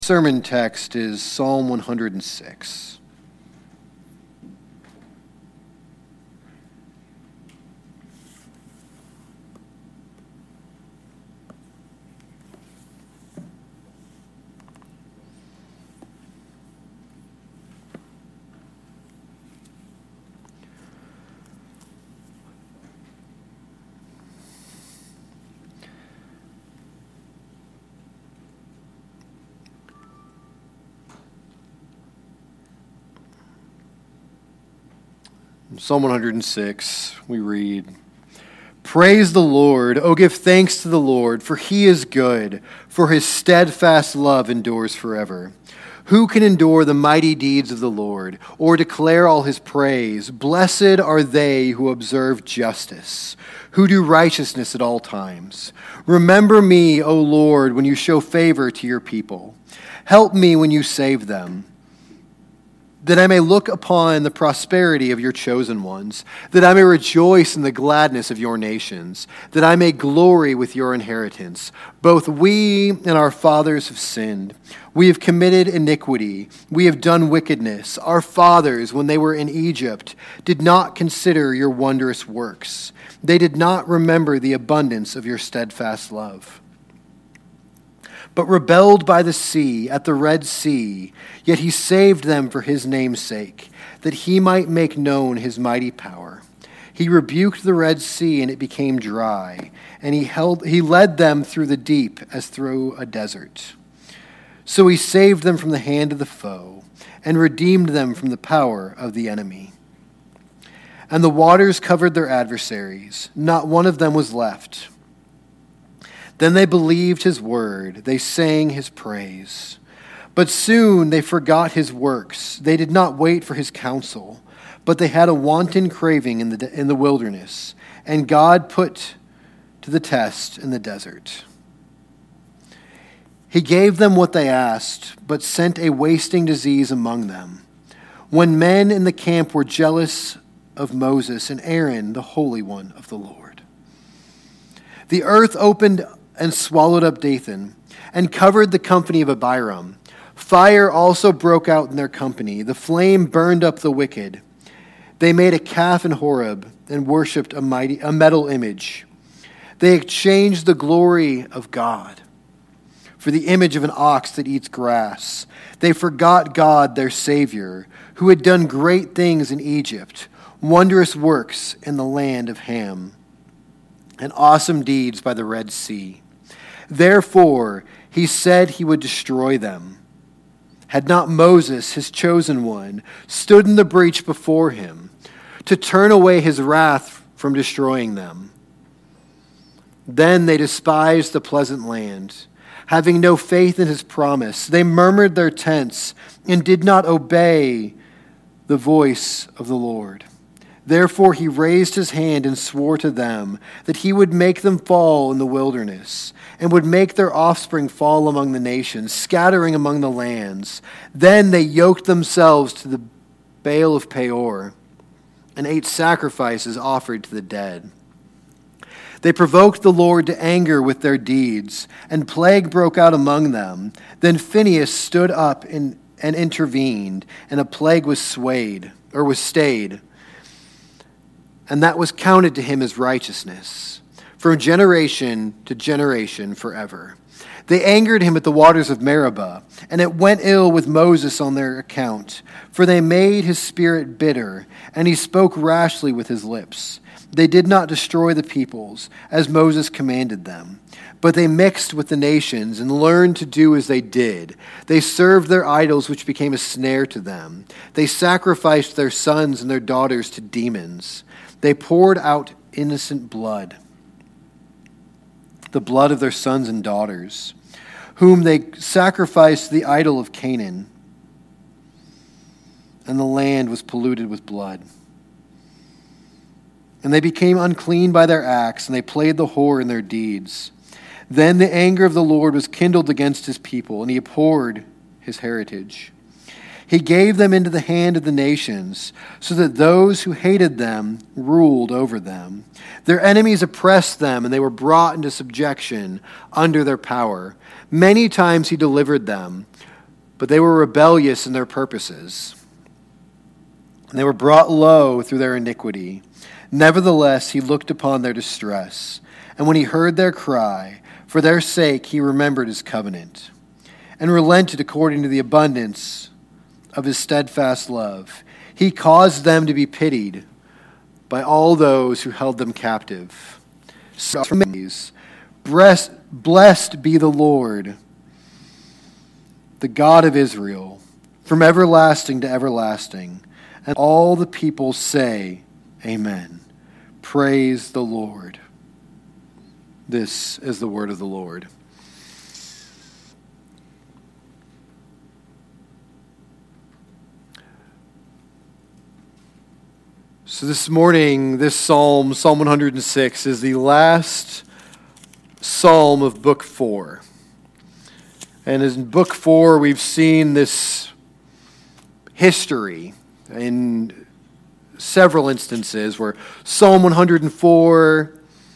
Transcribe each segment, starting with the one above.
Sermon text is Psalm 106. In Psalm 106, we read, "Praise the Lord, O give thanks to the Lord, for he is good, for his steadfast love endures forever. Who can endure the mighty deeds of the Lord, or declare all his praise? Blessed are they who observe justice, who do righteousness at all times. Remember me, O Lord, when you show favor to your people. Help me when you save them, that I may look upon the prosperity of your chosen ones, that I may rejoice in the gladness of your nations, that I may glory with your inheritance. Both we and our fathers have sinned. We have committed iniquity. We have done wickedness. Our fathers, when they were in Egypt, did not consider your wondrous works. They did not remember the abundance of your steadfast love, but rebelled by the sea, at the Red Sea. Yet he saved them for his name's sake, that he might make known his mighty power. He rebuked the Red Sea, and it became dry, and he led them through the deep as through a desert. So he saved them from the hand of the foe, and redeemed them from the power of the enemy. And the waters covered their adversaries. Not one of them was left. Then they believed his word. They sang his praise. But soon they forgot his works. They did not wait for his counsel, but they had a wanton craving in the wilderness, and God put to the test in the desert. He gave them what they asked, but sent a wasting disease among them, when men in the camp were jealous of Moses and Aaron, the Holy One of the Lord. The earth opened and swallowed up Dathan, and covered the company of Abiram. Fire also broke out in their company. The flame burned up the wicked. They made a calf in Horeb, and worshipped a metal image. They exchanged the glory of God for the image of an ox that eats grass. They forgot God, their Savior, who had done great things in Egypt, wondrous works in the land of Ham, and awesome deeds by the Red Sea. Therefore, he said he would destroy them. Had not Moses, his chosen one, stood in the breach before him to turn away his wrath from destroying them? Then they despised the pleasant land, having no faith in his promise. They murmured their tents and did not obey the voice of the Lord. Therefore he raised his hand and swore to them that he would make them fall in the wilderness, and would make their offspring fall among the nations, scattering among the lands. Then they yoked themselves to the Baal of Peor, and ate sacrifices offered to the dead. They provoked the Lord to anger with their deeds, and plague broke out among them. Then Phinehas stood up and intervened, and a plague was stayed. And that was counted to him as righteousness, from generation to generation forever. They angered him at the waters of Meribah, and it went ill with Moses on their account, for they made his spirit bitter, and he spoke rashly with his lips. They did not destroy the peoples, as Moses commanded them, but they mixed with the nations and learned to do as they did. They served their idols, which became a snare to them. They sacrificed their sons and their daughters to demons. They poured out innocent blood, the blood of their sons and daughters, whom they sacrificed to the idol of Canaan, and the land was polluted with blood. And they became unclean by their acts, and they played the whore in their deeds. Then the anger of the Lord was kindled against his people, and he abhorred his heritage. He gave them into the hand of the nations, so that those who hated them ruled over them. Their enemies oppressed them, and they were brought into subjection under their power. Many times he delivered them, but they were rebellious in their purposes, and they were brought low through their iniquity. Nevertheless, he looked upon their distress, and when he heard their cry, for their sake he remembered his covenant, and relented according to the abundance of his steadfast love. He caused them to be pitied by all those who held them captive. So, blessed be the Lord, the God of Israel, from everlasting to everlasting. And all the people say, Amen. Praise the Lord. This is the word of the Lord. So this morning, this psalm, Psalm 106, is the last psalm of Book 4. And in Book 4, we've seen this history in several instances where Psalm 104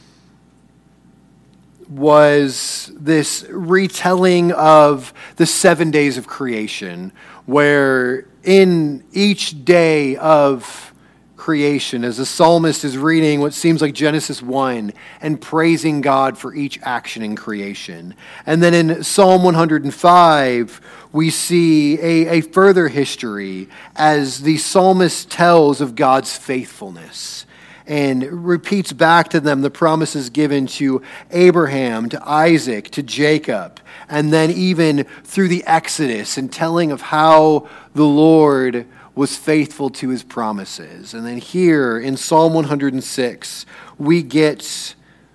was this retelling of the 7 days of creation, where in each day of creation, as the psalmist is reading what seems like Genesis 1 and praising God for each action in creation. And then in Psalm 105, we see a further history as the psalmist tells of God's faithfulness and repeats back to them the promises given to Abraham, to Isaac, to Jacob, and then even through the Exodus and telling of how the Lord was faithful to his promises. And then here in Psalm 106, we get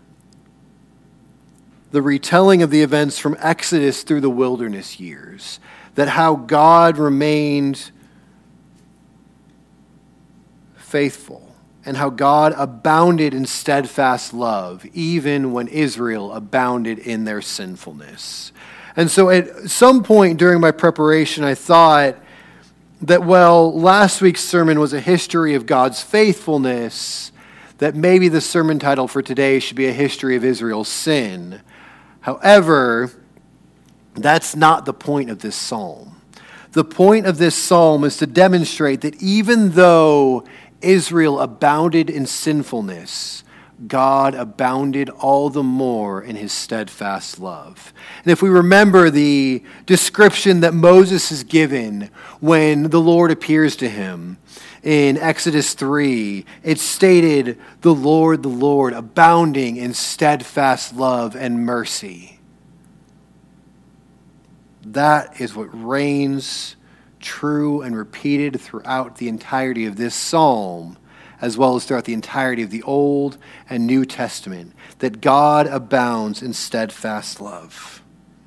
the retelling of the events from Exodus through the wilderness years, that how God remained faithful and how God abounded in steadfast love, even when Israel abounded in their sinfulness. And so at some point during my preparation, I thought that, well, last week's sermon was a history of God's faithfulness, that maybe the sermon title for today should be a history of Israel's sin. However, that's not the point of this psalm. The point of this psalm is to demonstrate that even though Israel abounded in sinfulness, God abounded all the more in his steadfast love. And if we remember the description that Moses is given when the Lord appears to him in Exodus 3, it's stated, the Lord, abounding in steadfast love and mercy. That is what reigns true and repeated throughout the entirety of this psalm, as well as throughout the entirety of the Old and New Testament, that God abounds in steadfast love.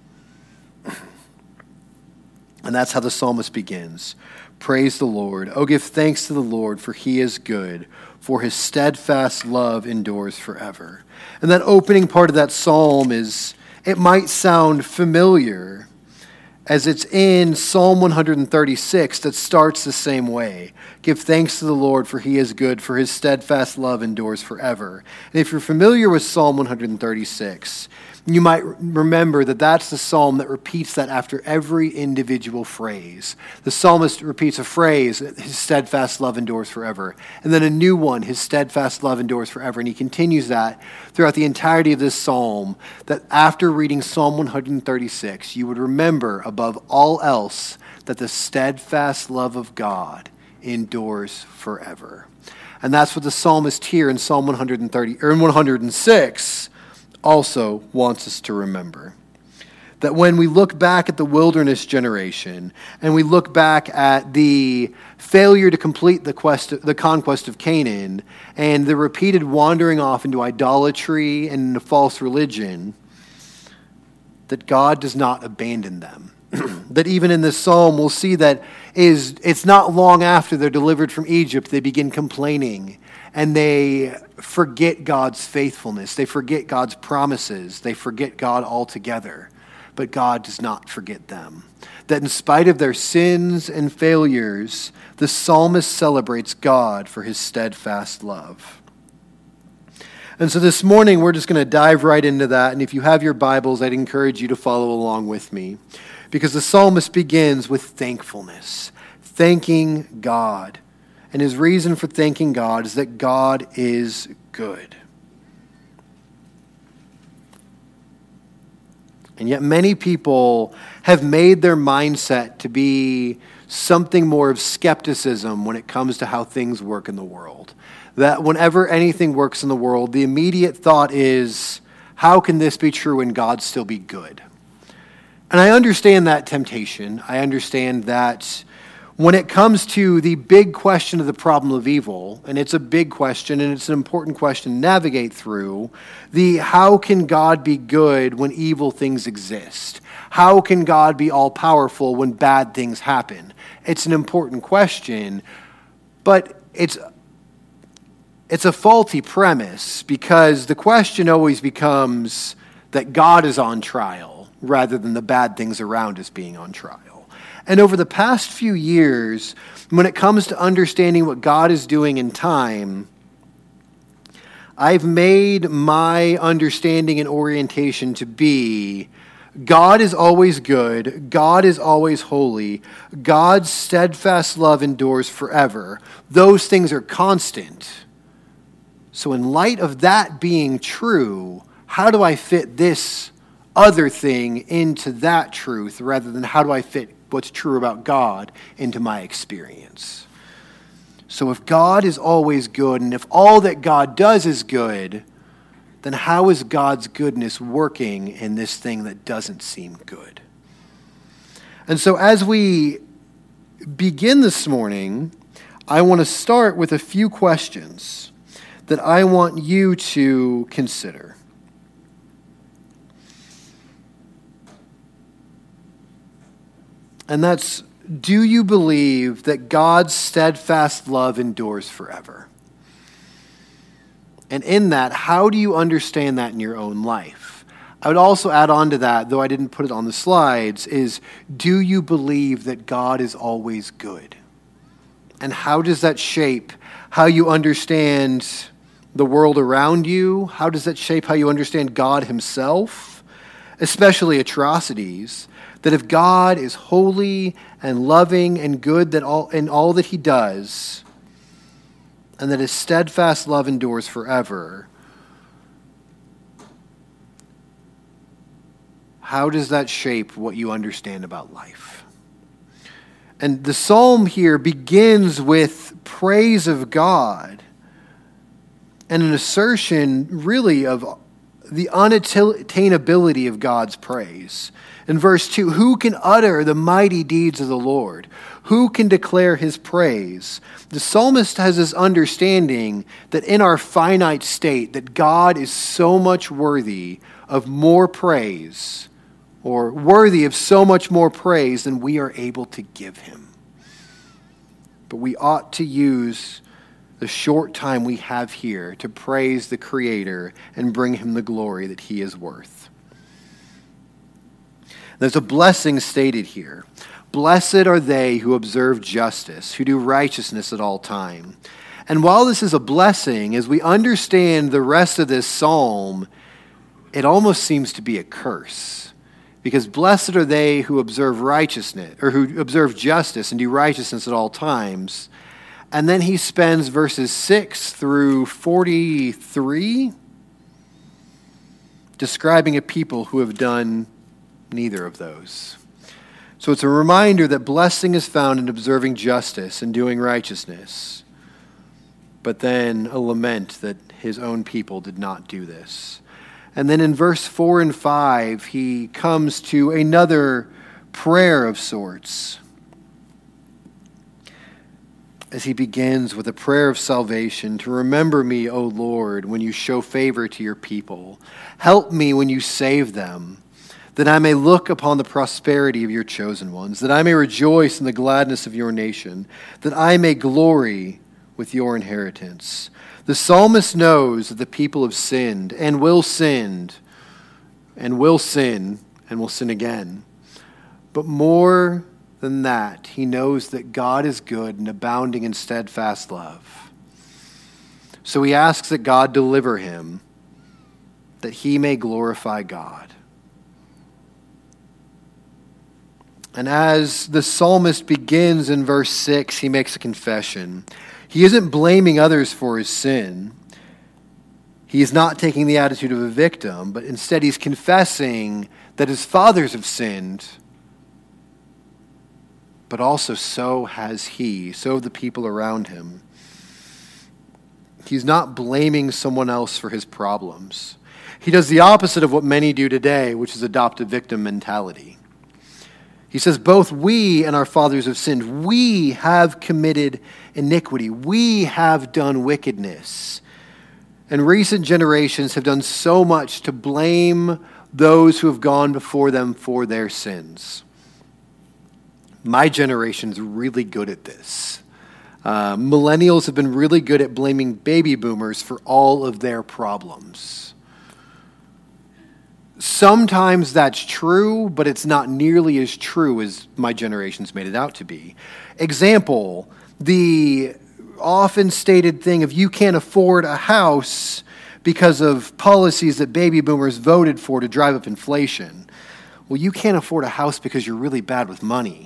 And that's how the psalmist begins. Praise the Lord. Oh, give thanks to the Lord, for he is good, for his steadfast love endures forever. And that opening part of that psalm it might sound familiar, as it's in Psalm 136 that starts the same way. Give thanks to the Lord, for he is good, for his steadfast love endures forever. And if you're familiar with Psalm 136, you might remember that that's the psalm that repeats that after every individual phrase. The psalmist repeats a phrase, his steadfast love endures forever. And then a new one, his steadfast love endures forever. And he continues that throughout the entirety of this psalm, that after reading Psalm 136, you would remember above all else that the steadfast love of God endures forever. And that's what the psalmist here in Psalm 106 also wants us to remember. That when we look back at the wilderness generation and we look back at the failure to complete the conquest of Canaan and the repeated wandering off into idolatry and into false religion, that God does not abandon them. That even in this psalm we'll see that it's not long after they're delivered from Egypt they begin complaining and they forget God's faithfulness. They forget God's promises. They forget God altogether. But God does not forget them. That in spite of their sins and failures, the psalmist celebrates God for his steadfast love. And so this morning, we're just going to dive right into that. And if you have your Bibles, I'd encourage you to follow along with me. because the psalmist begins with thankfulness, thanking God. And his reason for thanking God is that God is good. And yet many people have made their mindset to be something more of skepticism when it comes to how things work in the world. That whenever anything works in the world, the immediate thought is, how can this be true and God still be good? And I understand that temptation. I understand that when it comes to the big question of the problem of evil, and it's a big question and it's an important question to navigate through, the how can God be good when evil things exist? How can God be all-powerful when bad things happen? It's an important question, but it's a faulty premise, because the question always becomes that God is on trial rather than the bad things around us being on trial. And over the past few years, when it comes to understanding what God is doing in time, I've made my understanding and orientation to be God is always good, God is always holy, God's steadfast love endures forever. Those things are constant. So in light of that being true, how do I fit this other thing into that truth rather than how do I fit what's true about God into my experience? So if God is always good, and if all that God does is good, then how is God's goodness working in this thing that doesn't seem good? And so as we begin this morning, I want to start with a few questions that I want you to consider. And that's, do you believe that God's steadfast love endures forever? And in that, how do you understand that in your own life? I would also add on to that, though I didn't put it on the slides, is, do you believe that God is always good? And how does that shape how you understand the world around you? How does that shape how you understand God himself? Especially atrocities. That if God is holy and loving and good in all that he does, and that his steadfast love endures forever, how does that shape what you understand about life? And the psalm here begins with praise of God and an assertion really of the unattainability of God's praise. In verse 2, who can utter the mighty deeds of the Lord? Who can declare his praise? The psalmist has this understanding that in our finite state, that God is so much worthy of more praise, or worthy of so much more praise than we are able to give him. But we ought to use the short time we have here to praise the Creator and bring him the glory that he is worth. There's a blessing stated here. Blessed are they who observe justice, who do righteousness at all time. And while this is a blessing, as we understand the rest of this psalm, it almost seems to be a curse. Because blessed are they who observe righteousness, or who observe justice and do righteousness at all times. And then he spends verses 6 through 43 describing a people who have done neither of those. So it's a reminder that blessing is found in observing justice and doing righteousness, but then a lament that his own people did not do this. And then in verse 4 and 5, he comes to another prayer of sorts, as he begins with a prayer of salvation. To remember me, O Lord, when you show favor to your people. Help me when you save them, that I may look upon the prosperity of your chosen ones, that I may rejoice in the gladness of your nation, that I may glory with your inheritance. The psalmist knows that the people have sinned and will sin and will sin again. But more than that, he knows that God is good and abounding in steadfast love. So he asks that God deliver him, that he may glorify God. And as the psalmist begins in verse 6, he makes a confession. He isn't blaming others for his sin. He is not taking the attitude of a victim, but instead he's confessing that his fathers have sinned, but also so has he, so have the people around him. He's not blaming someone else for his problems. He does the opposite of what many do today, which is adopt a victim mentality. He says, both we and our fathers have sinned. We have committed iniquity. We have done wickedness. And recent generations have done so much to blame those who have gone before them for their sins. My generation's really good at this. Millennials have been really good at blaming baby boomers for all of their problems. Sometimes that's true, but it's not nearly as true as my generation's made it out to be. Example, the often stated thing of you can't afford a house because of policies that baby boomers voted for to drive up inflation. Well, you can't afford a house because you're really bad with money.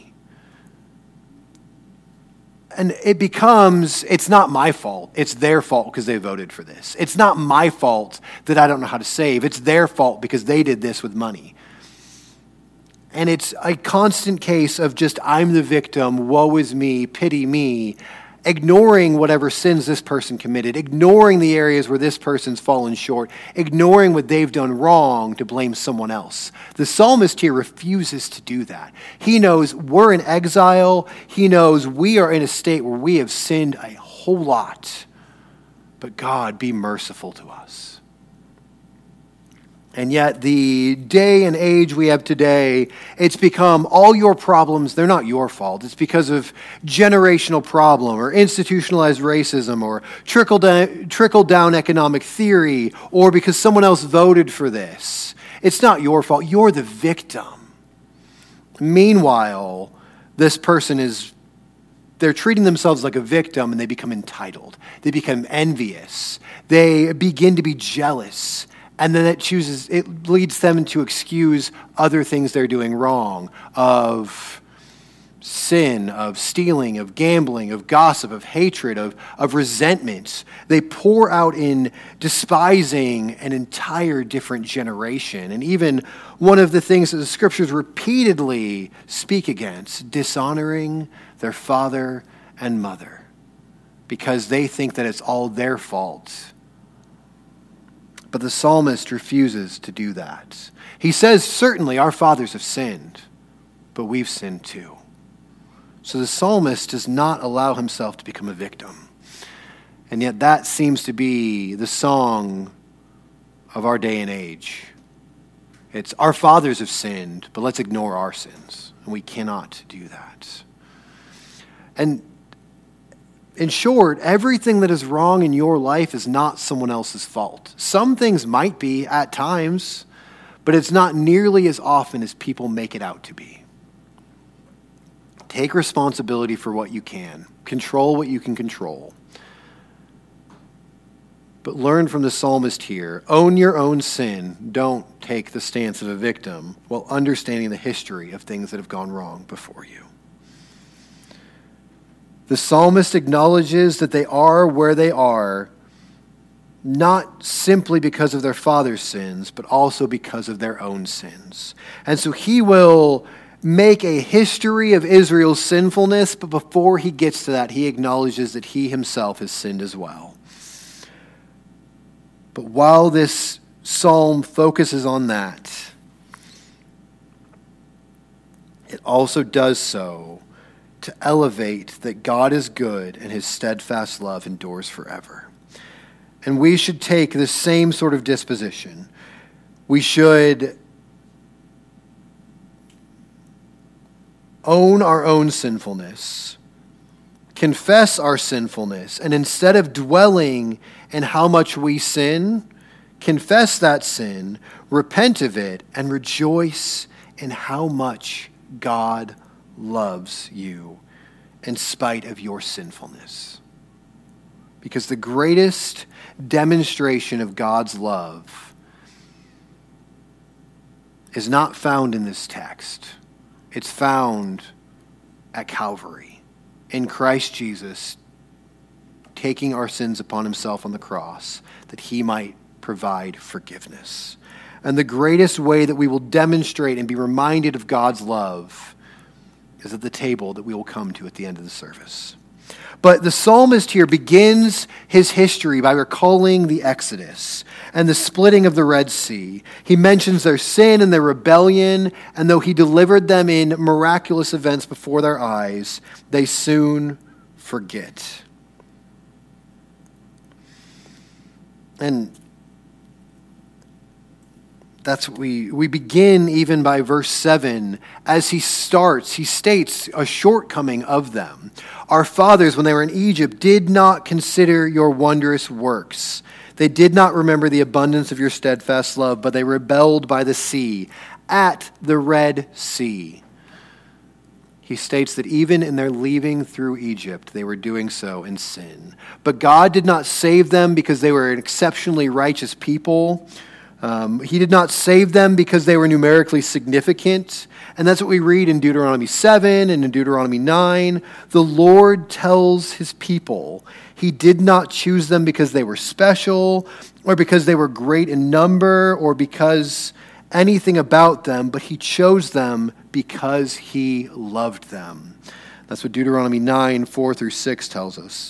And it becomes, it's not my fault. It's their fault because they voted for this. It's not my fault that I don't know how to save. It's their fault because they did this with money. And it's a constant case of just, I'm the victim, woe is me, pity me, ignoring whatever sins this person committed, ignoring the areas where this person's fallen short, ignoring what they've done wrong to blame someone else. The psalmist here refuses to do that. He knows we're in exile. He knows we are in a state where we have sinned a whole lot. But God, be merciful to us. And yet the day and age we have today, it's become all your problems, they're not your fault. It's because of generational problem or institutionalized racism or trickle-down economic theory or because someone else voted for this. It's not your fault. You're the victim. Meanwhile, this person they're treating themselves like a victim and they become entitled. They become envious. They begin to be jealous. And then it leads them to excuse other things they're doing wrong, of sin, of stealing, of gambling, of gossip, of hatred, of resentment. They pour out in despising an entire different generation. And even one of the things that the scriptures repeatedly speak against, dishonoring their father and mother, because they think that it's all their fault. But the psalmist refuses to do that. He says, certainly our fathers have sinned, but we've sinned too. So the psalmist does not allow himself to become a victim. And yet that seems to be the song of our day and age. It's our fathers have sinned, but let's ignore our sins. And we cannot do that. And in short, everything that is wrong in your life is not someone else's fault. Some things might be at times, but it's not nearly as often as people make it out to be. Take responsibility for what you can. Control what you can control. But learn from the psalmist here. Own your own sin. Don't take the stance of a victim while understanding the history of things that have gone wrong before you. The psalmist acknowledges that they are where they are, not simply because of their father's sins, but also because of their own sins. And so he will make a history of Israel's sinfulness, but before he gets to that, he acknowledges that he himself has sinned as well. But while this psalm focuses on that, it also does so to elevate that God is good and his steadfast love endures forever. And we should take the same sort of disposition. We should own our own sinfulness, confess our sinfulness, and instead of dwelling in how much we sin, confess that sin, repent of it, and rejoice in how much God loves you in spite of your sinfulness. Because the greatest demonstration of God's love is not found in this text. It's found at Calvary, in Christ Jesus, taking our sins upon himself on the cross, that he might provide forgiveness. And the greatest way that we will demonstrate and be reminded of God's love is at the table that we will come to at the end of the service. But the psalmist here begins his history by recalling the Exodus and the splitting of the Red Sea. He mentions their sin and their rebellion, and though he delivered them in miraculous events before their eyes, they soon forget. And that's what we begin even by verse 7. As he states a shortcoming of them. Our fathers, when they were in Egypt, did not consider your wondrous works. They did not remember the abundance of your steadfast love, but they rebelled by the sea, at the Red Sea. He states that even in their leaving through Egypt, they were doing so in sin. But God did not save them because they were an exceptionally righteous people. He did not save them because they were numerically significant. And that's what we read in Deuteronomy 7 and in Deuteronomy 9. The Lord tells his people he did not choose them because they were special or because they were great in number or because anything about them, but he chose them because he loved them. That's what Deuteronomy 9, 4 through 6 tells us.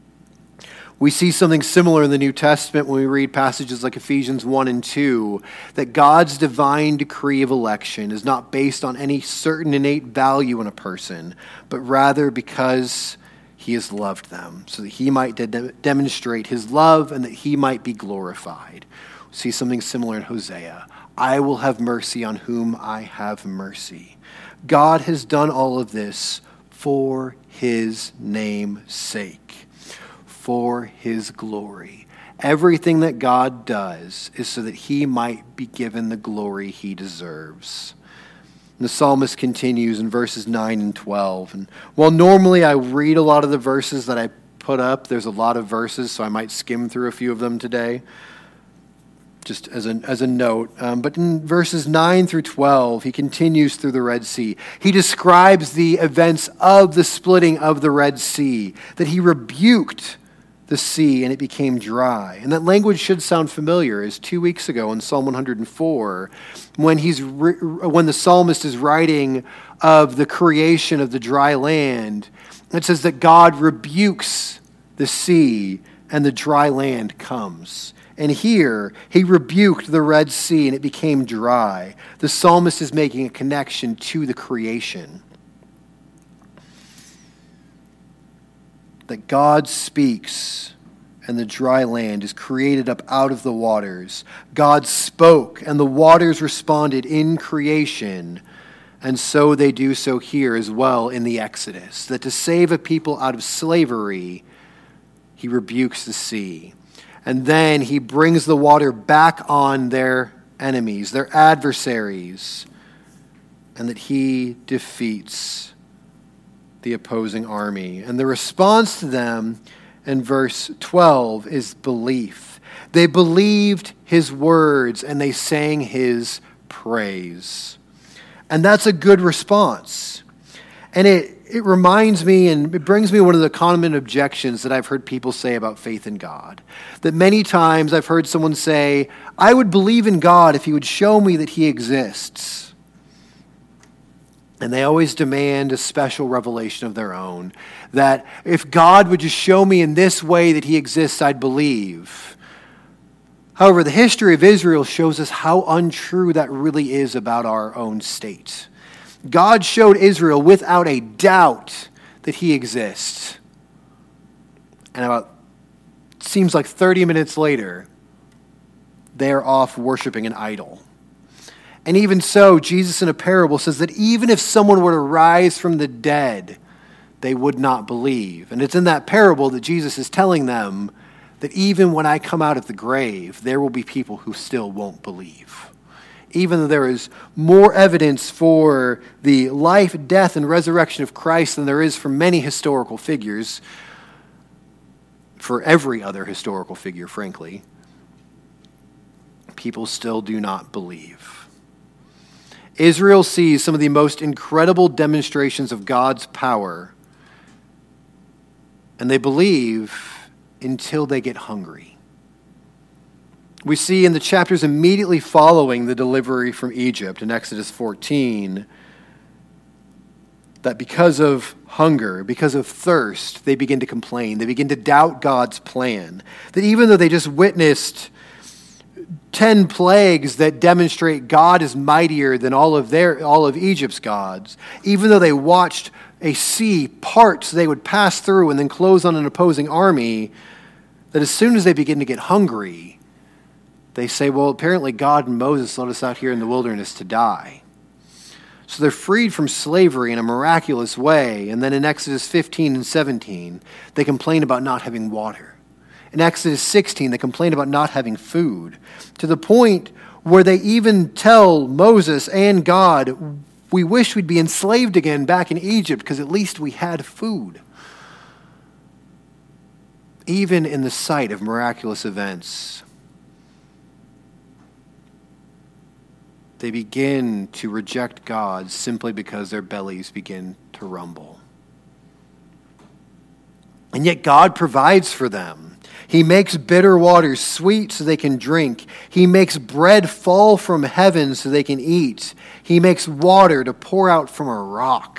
We see something similar in the New Testament when we read passages like Ephesians 1 and 2, that God's divine decree of election is not based on any certain innate value in a person, but rather because he has loved them, so that he might demonstrate his love and that he might be glorified. We see something similar in Hosea. I will have mercy on whom I have mercy. God has done all of this for his name's sake, for his glory. Everything that God does is so that he might be given the glory he deserves. And the psalmist continues in verses 9 and 12. And while normally I read a lot of the verses that I put up, there's a lot of verses, so I might skim through a few of them today, just as a note. But in verses 9 through 12, he continues through the Red Sea. He describes the events of the splitting of the Red Sea, that he rebuked the sea and it became dry. And that language should sound familiar, as 2 weeks ago in Psalm 104, when the psalmist is writing of the creation of the dry land, it says that God rebukes the sea and the dry land comes. And here, he rebuked the Red Sea and it became dry. The psalmist is making a connection to the creation. That God speaks and the dry land is created up out of the waters. God spoke and the waters responded in creation. And so they do so here as well in the Exodus. That to save a people out of slavery, he rebukes the sea. And then he brings the water back on their enemies, their adversaries, and that he defeats the opposing army. And the response to them in verse 12 is belief. They believed his words and they sang his praise. And that's a good response. And it reminds me and it brings me one of the common objections that I've heard people say about faith in God. That many times I've heard someone say, I would believe in God if he would show me that he exists. And they always demand a special revelation of their own. That if God would just show me in this way that he exists, I'd believe. However, the history of Israel shows us how untrue that really is about our own state. God showed Israel without a doubt that he exists. And about, seems like 30 minutes later, they're off worshiping an idol. And even so, Jesus in a parable says that even if someone were to rise from the dead, they would not believe. And it's in that parable that Jesus is telling them that even when I come out of the grave, there will be people who still won't believe. Even though there is more evidence for the life, death, and resurrection of Christ than there is for many historical figures, for every other historical figure, frankly, people still do not believe. Israel sees some of the most incredible demonstrations of God's power, and they believe until they get hungry. We see in the chapters immediately following the delivery from Egypt in Exodus 14 that because of hunger, because of thirst, they begin to complain. They begin to doubt God's plan. That even though they just witnessed 10 plagues that demonstrate God is mightier than all of Egypt's gods, even though they watched a sea part so they would pass through and then close on an opposing army, that as soon as they begin to get hungry, they say, well, apparently God and Moses let us out here in the wilderness to die. So they're freed from slavery in a miraculous way. And then in Exodus 15 and 17, they complain about not having water. In Exodus 16, they complain about not having food, to the point where they even tell Moses and God, we wish we'd be enslaved again back in Egypt because at least we had food. Even in the sight of miraculous events, they begin to reject God simply because their bellies begin to rumble. And yet God provides for them. He makes bitter waters sweet so they can drink. He makes bread fall from heaven so they can eat. He makes water to pour out from a rock.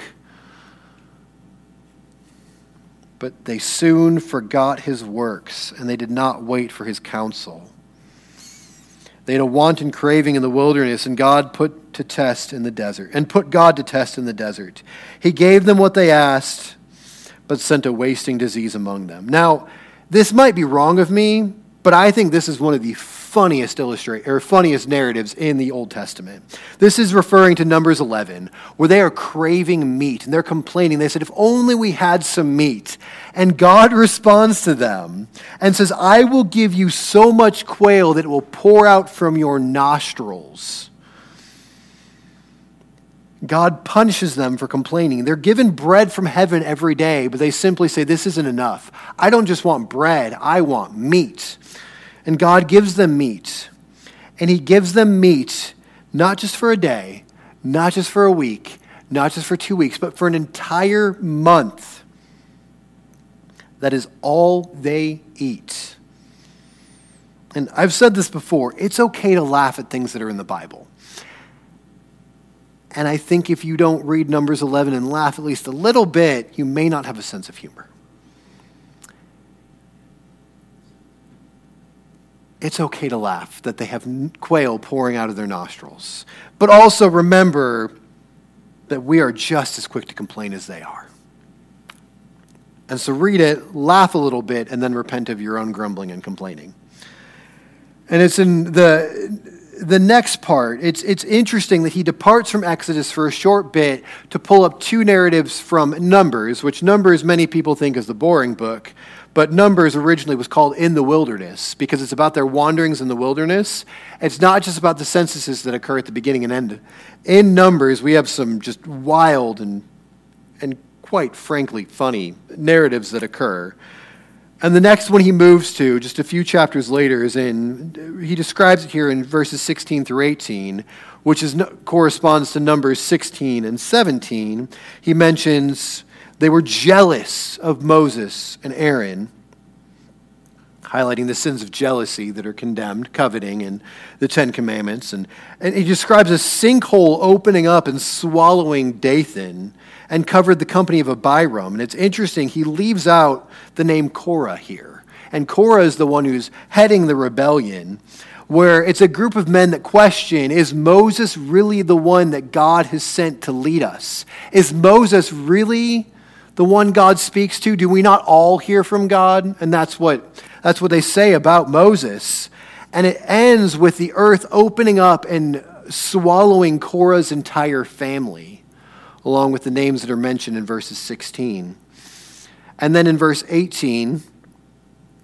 But they soon forgot his works, and they did not wait for his counsel. They had a wanton craving in the wilderness, and God put God to test in the desert. He gave them what they asked, but sent a wasting disease among them. Now, this might be wrong of me, but I think this is one of the funniest narratives in the Old Testament. This is referring to Numbers 11, where they are craving meat, and they're complaining. They said, if only we had some meat. And God responds to them and says, I will give you so much quail that it will pour out from your nostrils. God punishes them for complaining. They're given bread from heaven every day, but they simply say, this isn't enough. I don't just want bread, I want meat. And God gives them meat. And he gives them meat not just for a day, not just for a week, not just for 2 weeks, but for an entire month. That is all they eat. And I've said this before, it's okay to laugh at things that are in the Bible. And I think if you don't read Numbers 11 and laugh at least a little bit, you may not have a sense of humor. It's okay to laugh that they have quail pouring out of their nostrils. But also remember that we are just as quick to complain as they are. And so read it, laugh a little bit, and then repent of your own grumbling and complaining. And it's in the next part. It's interesting that he departs from Exodus for a short bit to pull up two narratives from Numbers, which Numbers many people think is the boring book. But Numbers originally was called In the Wilderness because it's about their wanderings in the wilderness. It's not just about the censuses that occur at the beginning and end. In Numbers, we have some just wild and quite frankly funny narratives that occur. And the next one he moves to, just a few chapters later, he describes it here in verses 16 through 18, which corresponds to Numbers 16 and 17. He mentions they were jealous of Moses and Aaron, highlighting the sins of jealousy that are condemned, coveting, and the Ten Commandments. And he describes a sinkhole opening up and swallowing Dathan and covered the company of Abiram. And it's interesting, he leaves out the name Korah here. And Korah is the one who's heading the rebellion, where it's a group of men that question, is Moses really the one that God has sent to lead us? Is Moses really the one God speaks to? Do we not all hear from God? And that's what they say about Moses. And it ends with the earth opening up and swallowing Korah's entire family, along with the names that are mentioned in verses 16. And then in verse 18,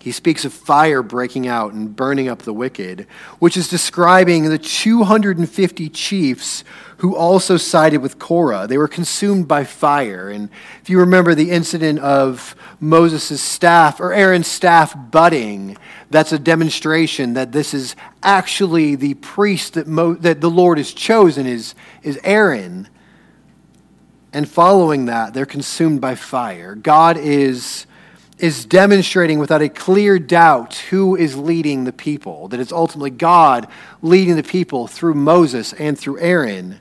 He speaks of fire breaking out and burning up the wicked, which is describing the 250 chiefs who also sided with Korah. They were consumed by fire. And if you remember the incident of Moses' staff, or Aaron's staff budding, that's a demonstration that this is actually the priest that the Lord has chosen is Aaron. And following that, they're consumed by fire. God is demonstrating without a clear doubt who is leading the people, that it's ultimately God leading the people through Moses and through Aaron.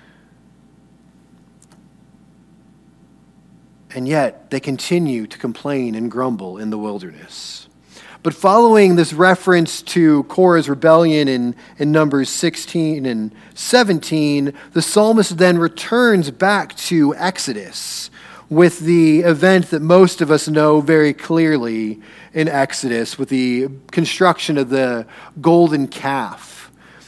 And yet, they continue to complain and grumble in the wilderness. But following this reference to Korah's rebellion in Numbers 16 and 17, the psalmist then returns back to Exodus with the event that most of us know very clearly in Exodus, with the construction of the golden calf.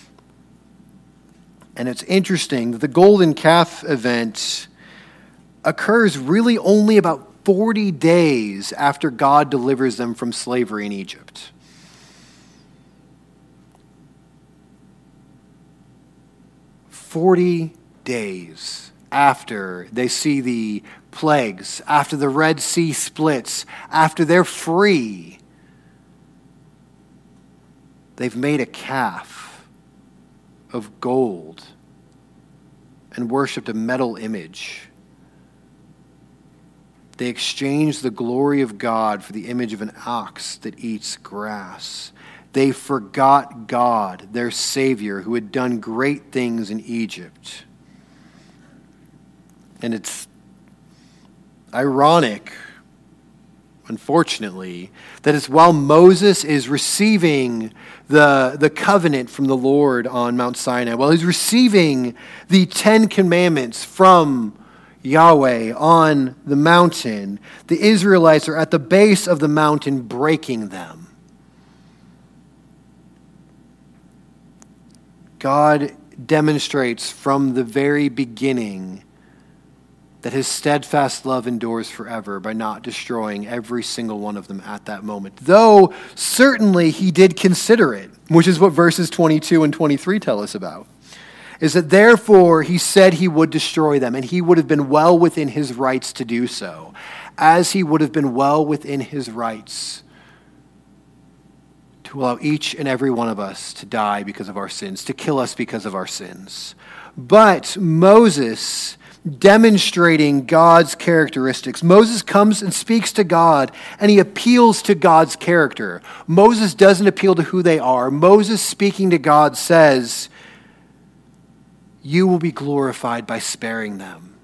And it's interesting that the golden calf event occurs really only about 40 days after God delivers them from slavery in Egypt. "40 days after they see the plagues, after the Red Sea splits, after they're free, they've made a calf of gold and worshipped a metal image. They exchanged the glory of God for the image of an ox that eats grass. They forgot God, their Savior, who had done great things in Egypt." And it's ironic, unfortunately, that it's while Moses is receiving the covenant from the Lord on Mount Sinai, while he's receiving the 10 Commandments from Yahweh on the mountain, the Israelites are at the base of the mountain breaking them. God demonstrates from the very beginning that his steadfast love endures forever by not destroying every single one of them at that moment. Though certainly he did consider it, which is what verses 22 and 23 tell us about. Is that therefore he said he would destroy them, and he would have been well within his rights to do so, as he would have been well within his rights to allow each and every one of us to die because of our sins, to kill us because of our sins. But Moses, demonstrating God's characteristics, Moses comes and speaks to God, and he appeals to God's character. Moses doesn't appeal to who they are. Moses, speaking to God, says, "You will be glorified by sparing them."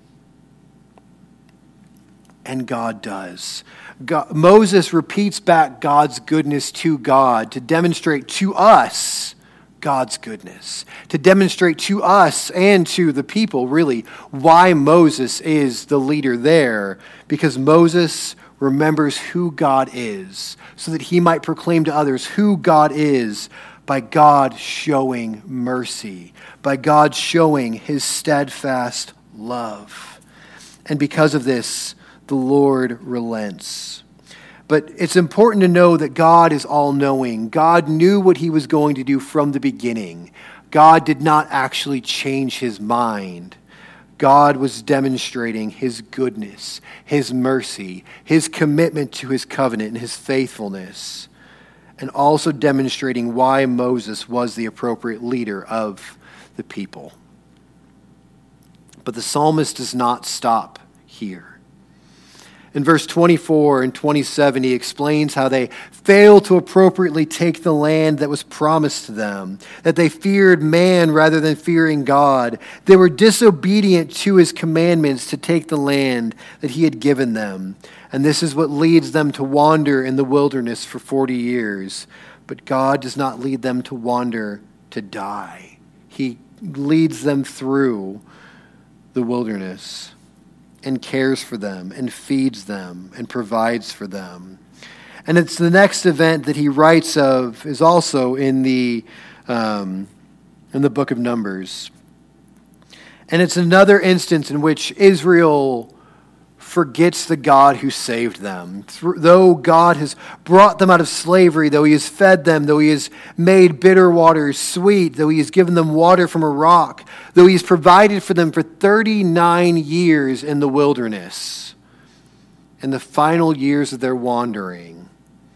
And God does. Moses repeats back God's goodness to God to demonstrate to us God's goodness, to demonstrate to us and to the people, really, why Moses is the leader there, because Moses remembers who God is, so that he might proclaim to others who God is by God showing mercy, by God showing his steadfast love. And because of this, the Lord relents. But it's important to know that God is all-knowing. God knew what he was going to do from the beginning. God did not actually change his mind. God was demonstrating his goodness, his mercy, his commitment to his covenant, and his faithfulness, and also demonstrating why Moses was the appropriate leader of the people. But the psalmist does not stop here. In verse 24 and 27, he explains how they failed to appropriately take the land that was promised to them, that they feared man rather than fearing God. They were disobedient to his commandments to take the land that he had given them. And this is what leads them to wander in the wilderness for 40 years. But God does not lead them to wander to die. He leads them through the wilderness and cares for them and feeds them and provides for them. And it's the next event that he writes of is also in the book of Numbers. And it's another instance in which Israel forgets the God who saved them. Though God has brought them out of slavery, though he has fed them, though he has made bitter waters sweet, though he has given them water from a rock, though he has provided for them for 39 years in the wilderness, in the final years of their wandering,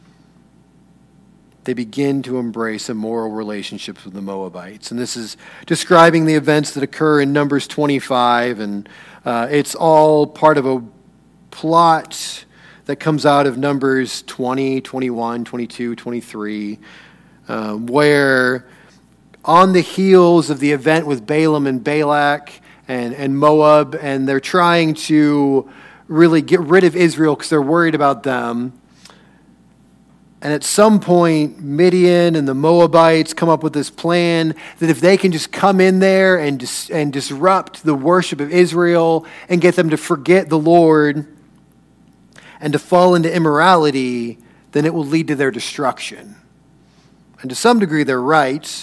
they begin to embrace immoral relationships with the Moabites. And this is describing the events that occur in Numbers 25, and it's all part of a plot that comes out of Numbers 20, 21, 22, 23, where on the heels of the event with Balaam and Balak and Moab, and they're trying to really get rid of Israel because they're worried about them. And at some point, Midian and the Moabites come up with this plan that if they can just come in there and disrupt the worship of Israel and get them to forget the Lord and to fall into immorality, then it will lead to their destruction. And to some degree, they're right.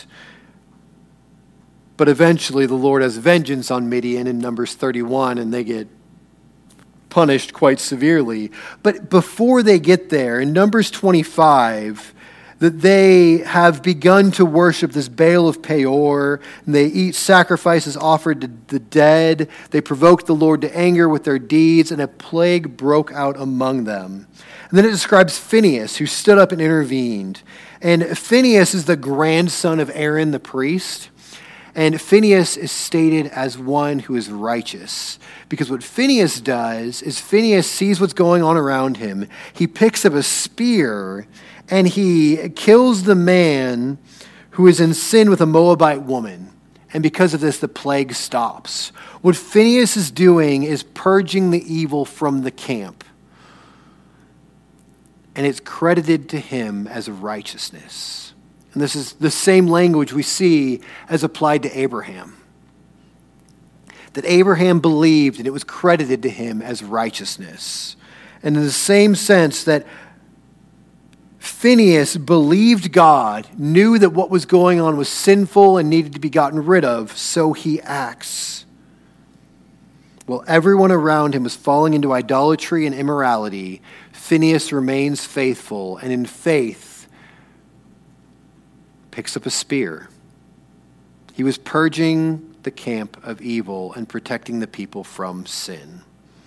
But eventually, the Lord has vengeance on Midian in Numbers 31, and they get punished quite severely. But before they get there, in Numbers 25, that they have begun to worship this Baal of Peor, and they eat sacrifices offered to the dead. They provoked the Lord to anger with their deeds, and a plague broke out among them. And then it describes Phinehas, who stood up and intervened. And Phinehas is the grandson of Aaron the priest. And Phinehas is stated as one who is righteous. Because what Phinehas does is Phinehas sees what's going on around him. He picks up a spear and he kills the man who is in sin with a Moabite woman. And because of this, the plague stops. What Phinehas is doing is purging the evil from the camp. And it's credited to him as righteousness. And this is the same language we see as applied to Abraham. That Abraham believed and it was credited to him as righteousness. And in the same sense that Phinehas believed God, knew that what was going on was sinful and needed to be gotten rid of, so he acts. While everyone around him is falling into idolatry and immorality, Phinehas remains faithful, and in faith picks up a spear. He was purging the camp of evil and protecting the people from sin.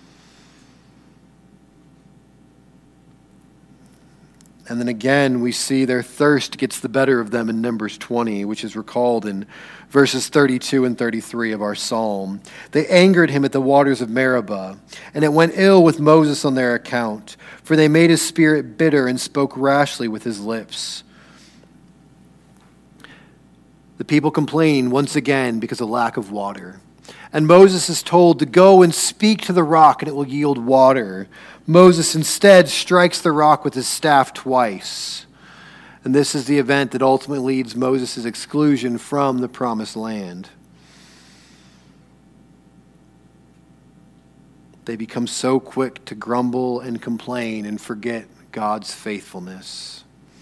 And then again, we see their thirst gets the better of them in Numbers 20, which is recalled in verses 32 and 33 of our psalm. They angered him at the waters of Meribah, and it went ill with Moses on their account, for they made his spirit bitter and spoke rashly with his lips. The people complain once again because of lack of water. And Moses is told to go and speak to the rock and it will yield water. Moses instead strikes the rock with his staff twice. And this is the event that ultimately leads Moses' exclusion from the promised land. They become so quick to grumble and complain and forget God's faithfulness.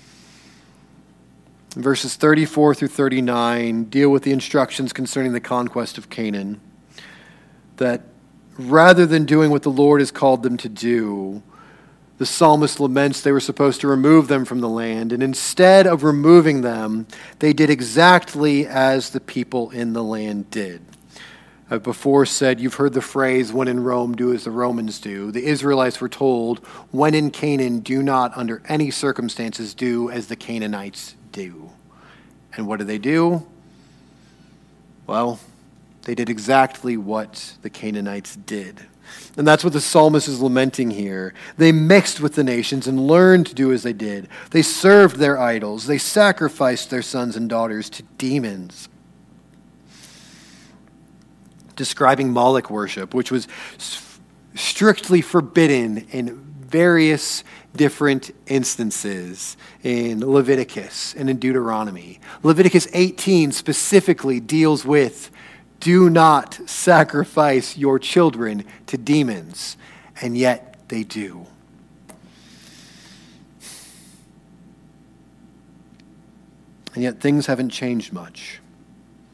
Verses 34 through 39 deal with the instructions concerning the conquest of Canaan. That rather than doing what the Lord has called them to do, the psalmist laments they were supposed to remove them from the land. And instead of removing them, they did exactly as the people in the land did. I've before said, you've heard the phrase, when in Rome, do as the Romans do. The Israelites were told, when in Canaan, do not under any circumstances do as the Canaanites do. And what do? Well, they did exactly what the Canaanites did. And that's what the psalmist is lamenting here. They mixed with the nations and learned to do as they did. They served their idols. They sacrificed their sons and daughters to demons. Describing Moloch worship, which was strictly forbidden in various different instances in Leviticus and in Deuteronomy. Leviticus 18 specifically deals with do not sacrifice your children to demons, and yet they do. And yet things haven't changed much.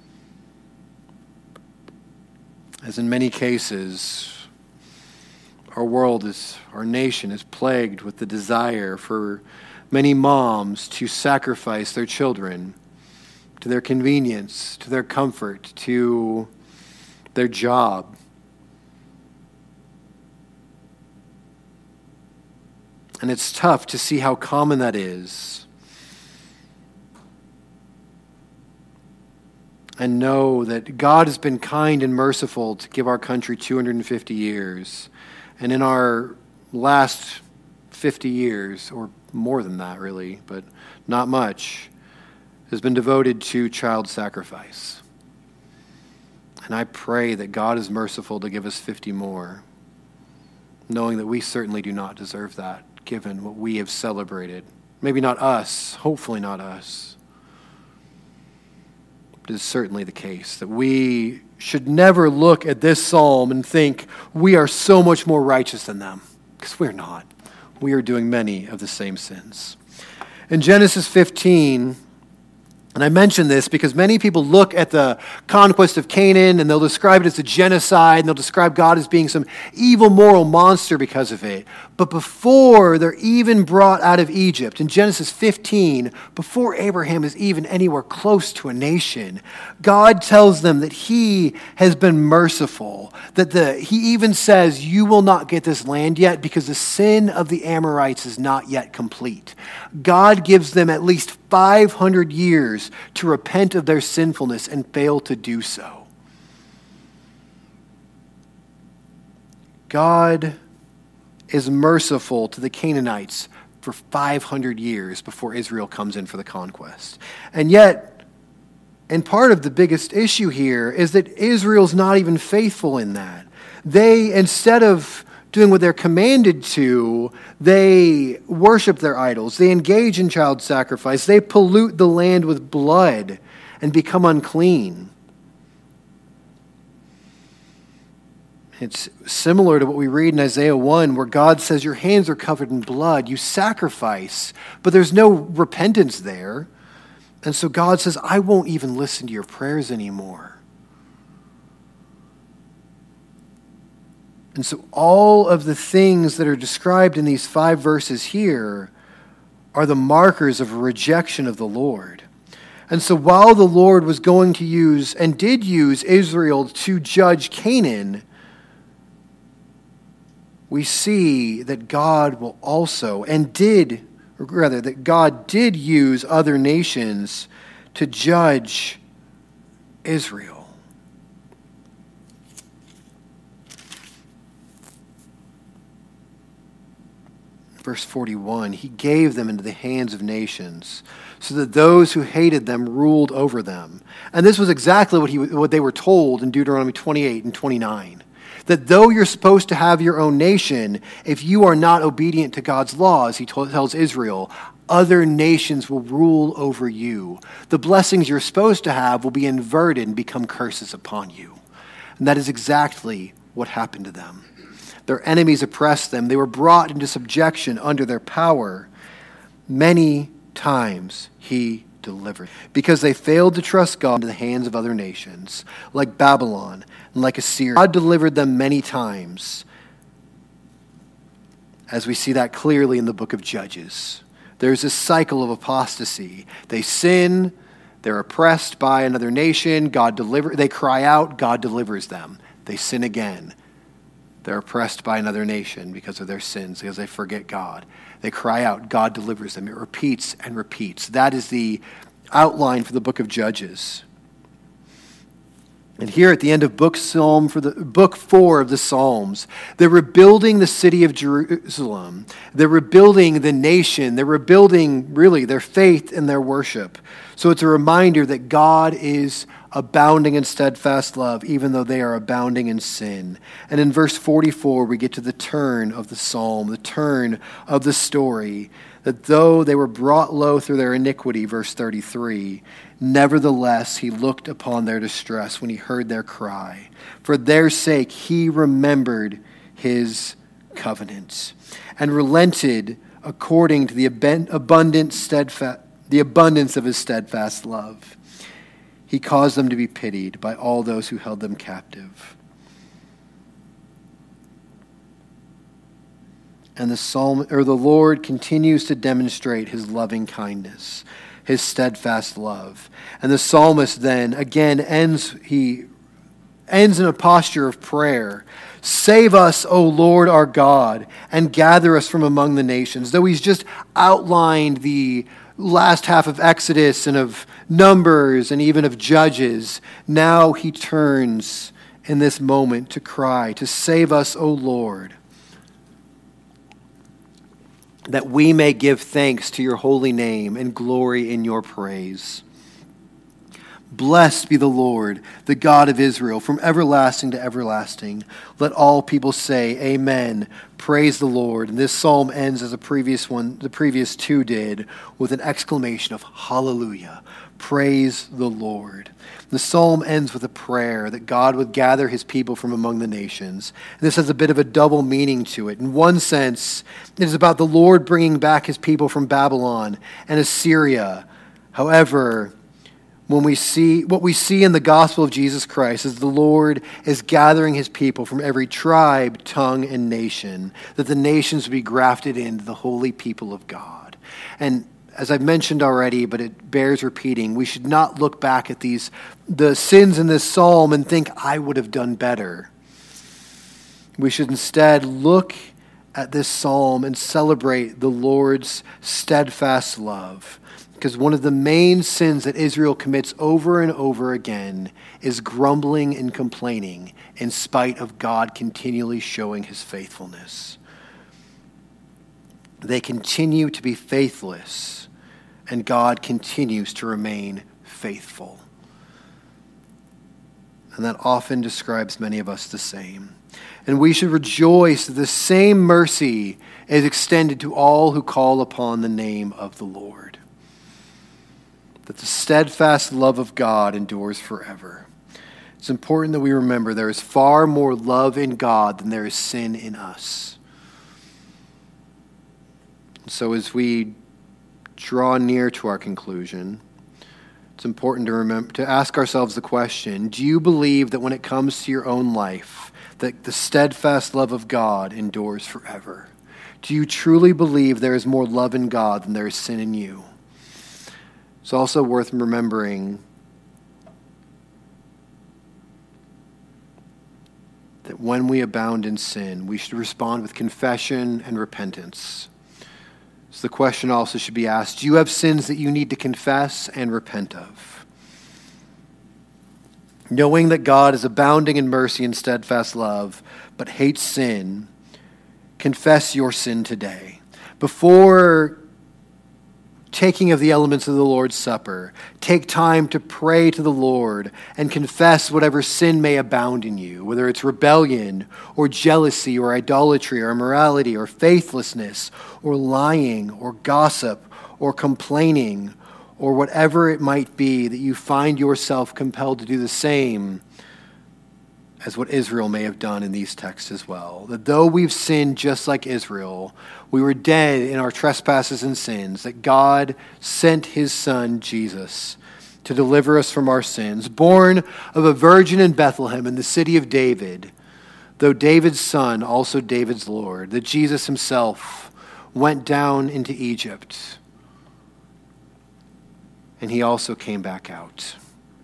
As in many cases, Our nation is plagued with the desire for many moms to sacrifice their children to their convenience, to their comfort, to their job. And it's tough to see how common that is. And know that God has been kind and merciful to give our country 250 years. And in our last 50 years, or more than that really, but not much, has been devoted to child sacrifice. And I pray that God is merciful to give us 50 more, knowing that we certainly do not deserve that, given what we have celebrated. Maybe not us, hopefully not us. It is certainly the case that we should never look at this psalm and think we are so much more righteous than them, because we're not. We are doing many of the same sins. In Genesis 15, and I mention this because many people look at the conquest of Canaan and they'll describe it as a genocide and they'll describe God as being some evil moral monster because of it. But before they're even brought out of Egypt, in Genesis 15, before Abraham is even anywhere close to a nation, God tells them that he has been merciful, that he even says, you will not get this land yet because the sin of the Amorites is not yet complete. God gives them at least 500 years to repent of their sinfulness and fail to do so. God is merciful to the Canaanites for 500 years before Israel comes in for the conquest. And yet, and part of the biggest issue here is that Israel's not even faithful in that. They, instead of doing what they're commanded to, they worship their idols. They engage in child sacrifice. They pollute the land with blood and become unclean. It's similar to what we read in Isaiah 1, where God says, your hands are covered in blood. You sacrifice, but there's no repentance there. And so God says, I won't even listen to your prayers anymore. And so all of the things that are described in these 5 verses here are the markers of a rejection of the Lord. And so while the Lord was going to use and did use Israel to judge Canaan, we see that God will also, that God did use other nations to judge Israel. Verse 41, he gave them into the hands of nations so that those who hated them ruled over them. And this was exactly what they were told in Deuteronomy 28 and 29. That though you're supposed to have your own nation, if you are not obedient to God's laws, he tells Israel, other nations will rule over you. The blessings you're supposed to have will be inverted and become curses upon you. And that is exactly what happened to them. Their enemies oppressed them. They were brought into subjection under their power. Many times he delivered. Because they failed to trust God into the hands of other nations, like Babylon and like Assyria. God delivered them many times, as we see that clearly in the book of Judges. There's a cycle of apostasy. They sin, they're oppressed by another nation, they cry out, God delivers them. They sin again. They're oppressed by another nation because of their sins, because they forget God. They cry out, God delivers them. It repeats and repeats. That is the outline for the book of Judges. And here at the end of book 4 of the Psalms, they're rebuilding the city of Jerusalem. They're rebuilding the nation. They're rebuilding, really, their faith and their worship. So it's a reminder that God is abounding in steadfast love, even though they are abounding in sin. And in verse 44, we get to the turn of the psalm, the turn of the story, that though they were brought low through their iniquity, verse 33, nevertheless he looked upon their distress when he heard their cry. For their sake he remembered his covenant and relented according to the abundance of his steadfast love. He caused them to be pitied by all those who held them captive. And the Lord continues to demonstrate his loving kindness, his steadfast love. And the psalmist then again ends in a posture of prayer. Save us, O Lord our God, and gather us from among the nations. Though he's just outlined the last half of Exodus and of Numbers and even of Judges, now he turns in this moment to cry, to save us, O Lord, that we may give thanks to your holy name and glory in your praise. Blessed be the Lord, the God of Israel, from everlasting to everlasting. Let all people say, Amen. Praise the Lord. And this psalm ends as the previous two did, with an exclamation of Hallelujah. Praise the Lord. The psalm ends with a prayer that God would gather his people from among the nations. And this has a bit of a double meaning to it. In one sense, it is about the Lord bringing back his people from Babylon and Assyria. However, what we see in the gospel of Jesus Christ is the Lord is gathering his people from every tribe, tongue, and nation, that the nations would be grafted into the holy people of God. And as I've mentioned already, but it bears repeating, we should not look back at the sins in this psalm and think, I would have done better. We should instead look at this psalm and celebrate the Lord's steadfast love. Because one of the main sins that Israel commits over and over again is grumbling and complaining in spite of God continually showing his faithfulness. They continue to be faithless, and God continues to remain faithful. And that often describes many of us the same. And we should rejoice that the same mercy is extended to all who call upon the name of the Lord. That the steadfast love of God endures forever. It's important that we remember there is far more love in God than there is sin in us. So as we draw near to our conclusion, it's important to ask ourselves the question, do you believe that when it comes to your own life, that the steadfast love of God endures forever? Do you truly believe there is more love in God than there is sin in you? It's also worth remembering that when we abound in sin, we should respond with confession and repentance. So the question also should be asked, do you have sins that you need to confess and repent of? Knowing that God is abounding in mercy and steadfast love, but hates sin, confess your sin today. Before taking of the elements of the Lord's Supper, take time to pray to the Lord and confess whatever sin may abound in you, whether it's rebellion or jealousy or idolatry or immorality or faithlessness or lying or gossip or complaining or whatever it might be, that you find yourself compelled to do the same as what Israel may have done in these texts as well. That though we've sinned just like Israel, we were dead in our trespasses and sins, that God sent his son, Jesus, to deliver us from our sins, born of a virgin in Bethlehem in the city of David, though David's son, also David's Lord, that Jesus himself went down into Egypt, and he also came back out.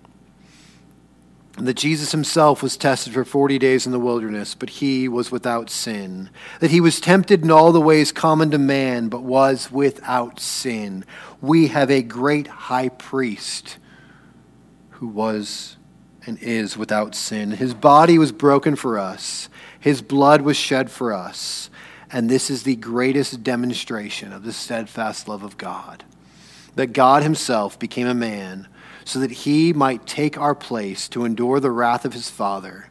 That Jesus himself was tested for 40 days in the wilderness, but he was without sin. That he was tempted in all the ways common to man, but was without sin. We have a great high priest who was and is without sin. His body was broken for us. His blood was shed for us. And this is the greatest demonstration of the steadfast love of God. That God himself became a man so that he might take our place to endure the wrath of his Father.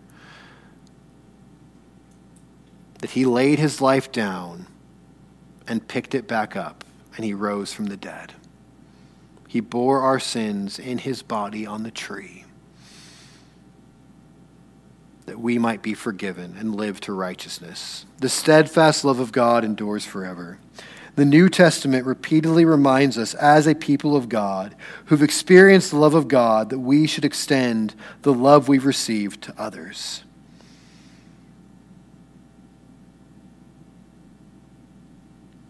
That he laid his life down and picked it back up, and he rose from the dead. He bore our sins in his body on the tree, that we might be forgiven and live to righteousness. The steadfast love of God endures forever. The New Testament repeatedly reminds us as a people of God who've experienced the love of God that we should extend the love we've received to others.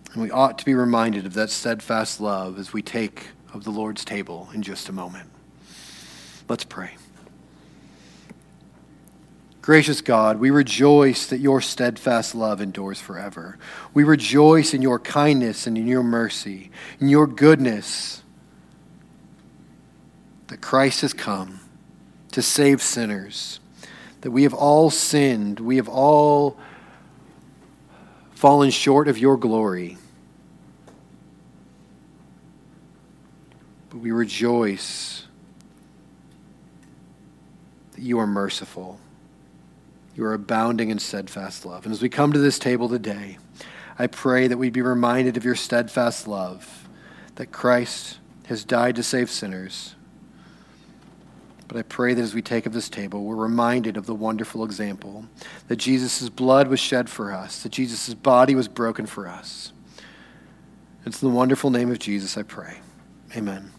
And we ought to be reminded of that steadfast love as we take of the Lord's table in just a moment. Let's pray. Gracious God, we rejoice that your steadfast love endures forever. We rejoice in your kindness and in your mercy, in your goodness, that Christ has come to save sinners, that we have all sinned, we have all fallen short of your glory. But we rejoice that you are merciful. You are abounding in steadfast love. And as we come to this table today, I pray that we be reminded of your steadfast love, that Christ has died to save sinners. But I pray that as we take of this table, we're reminded of the wonderful example that Jesus' blood was shed for us, that Jesus' body was broken for us. It's in the wonderful name of Jesus I pray. Amen.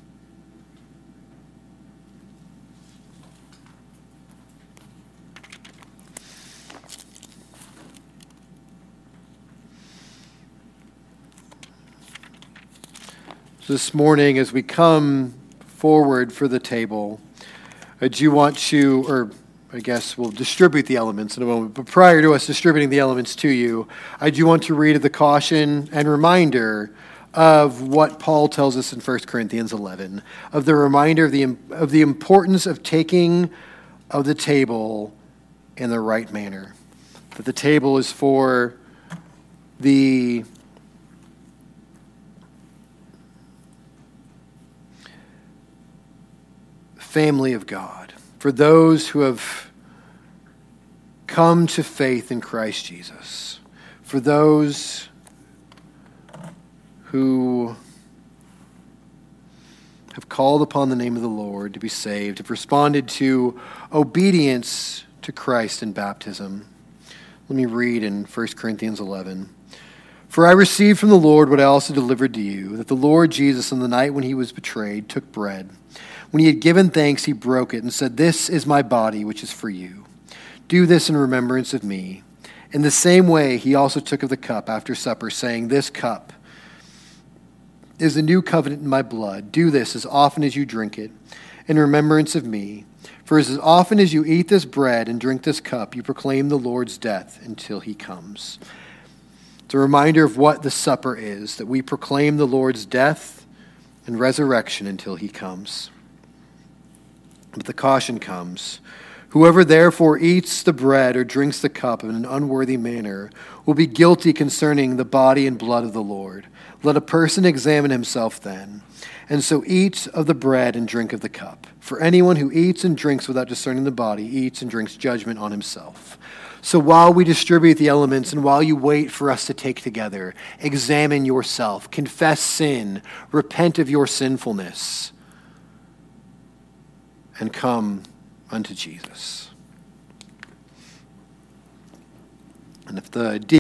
This morning, as we come forward for the table, I do want to, or I guess we'll distribute the elements in a moment, but prior to us distributing the elements to you, I do want to read the caution and reminder of what Paul tells us in 1 Corinthians 11, of the reminder of the importance of taking of the table in the right manner. That the table is for the family of God, for those who have come to faith in Christ Jesus, for those who have called upon the name of the Lord to be saved, have responded to obedience to Christ in baptism. Let me read in 1 Corinthians 11. For I received from the Lord what I also delivered to you, that the Lord Jesus on the night when he was betrayed took bread. When he had given thanks, he broke it and said, "This is my body, which is for you. Do this in remembrance of me." In the same way, he also took of the cup after supper, saying, "This cup is the new covenant in my blood. Do this as often as you drink it in remembrance of me. For as often as you eat this bread and drink this cup, you proclaim the Lord's death until he comes." It's a reminder of what the supper is, that we proclaim the Lord's death and resurrection until he comes. But the caution comes. Whoever therefore eats the bread or drinks the cup in an unworthy manner will be guilty concerning the body and blood of the Lord. Let a person examine himself then, and so eat of the bread and drink of the cup. For anyone who eats and drinks without discerning the body eats and drinks judgment on himself. So while we distribute the elements and while you wait for us to take together, examine yourself, confess sin, repent of your sinfulness, and come unto Jesus. And if the